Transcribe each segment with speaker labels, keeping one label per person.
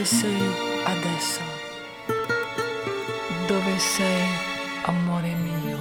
Speaker 1: sei adesso? Dove sei, amore mio?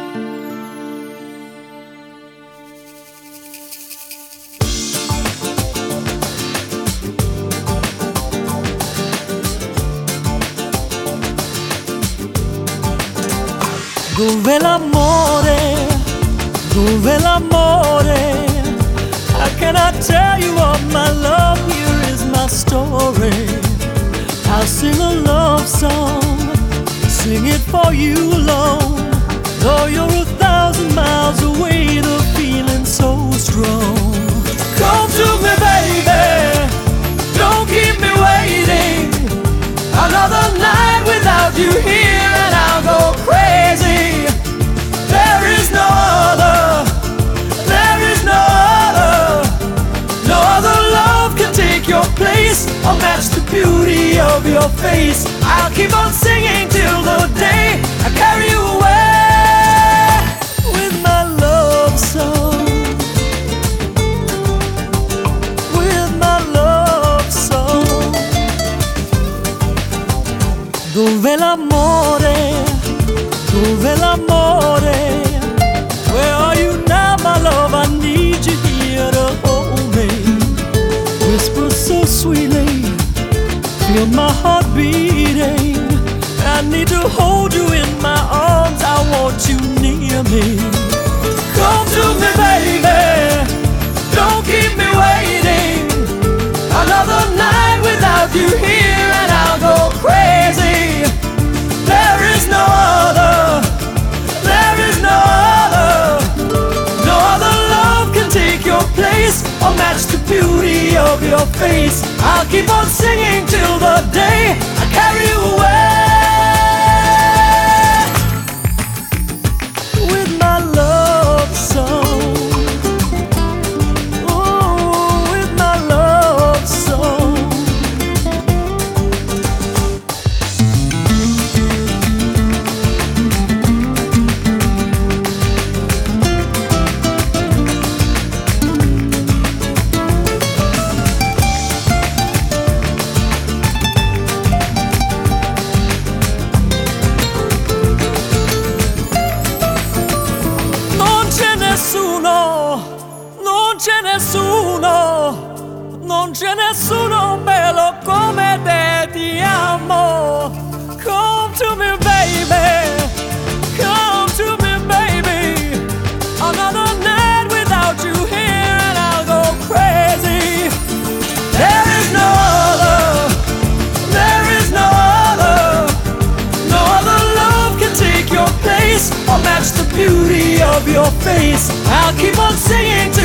Speaker 2: Dove l'amore? Dove l'amore? How can I tell you all my love? Here is my story. I'll sing a love song, sing it for you alone. Though you're 1,000 miles away, the feeling's so strong. Come to me, baby, don't keep me waiting. Another night without you here and I'll go crazy. There is no other, there is no other. No other love can take your place or match the beauty of your face. I'll keep on singing till the day I carry you away with my love song. With my love song. Dove l'amore? Dove l'amore? Where are you now, my love? I need you here to hold me. Whisper so sweetly, feel my heart beating. I need to hold you in my arms, I want you near me. Come to me, baby, don't keep me waiting. Another night without you here and I'll go crazy. There is no other, there is no other. No other love can take your place or match the beauty of your face. I'll keep on singing till the day I carry you away with my love song. Oh, with my love song. Non c'è nessuno bello come te, ti amo. Come to me, baby, come to me, baby. Another night without you here and I'll go crazy. There is no other, there is no other. No other love can take your place or match the beauty of your face. I'll keep on singing